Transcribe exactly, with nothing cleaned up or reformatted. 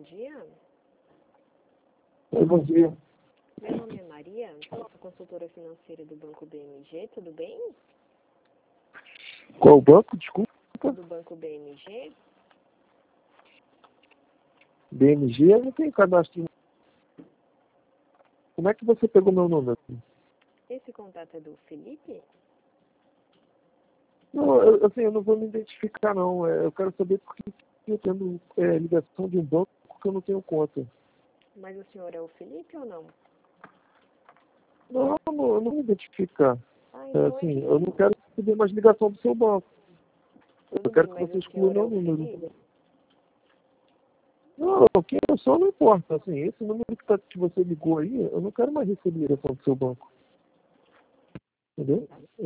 dia. Oi, bom dia. Meu nome é Maria, sou consultora financeira do Banco B M G, tudo bem? Qual banco? Desculpa. Do Banco B M G. B M G, eu não tenho cadastro. Como é que você pegou meu número? Esse contato é do Felipe? Não, eu, assim, eu não vou me identificar, não. É, eu quero saber por que eu tendo é, ligação de um banco que eu não tenho conta. Mas o senhor é o Felipe ou não? Não, eu não, eu não vou me identificar. Ah, É, então é assim, que... eu não quero receber mais ligação do seu banco. Eu Tudo quero bem, que mas você o exclua senhor é meu o número. Felipe? Não, quem eu sou não importa. Assim, esse número que, tá, que você ligou aí, eu não quero mais receber ligação do seu banco. Entendeu?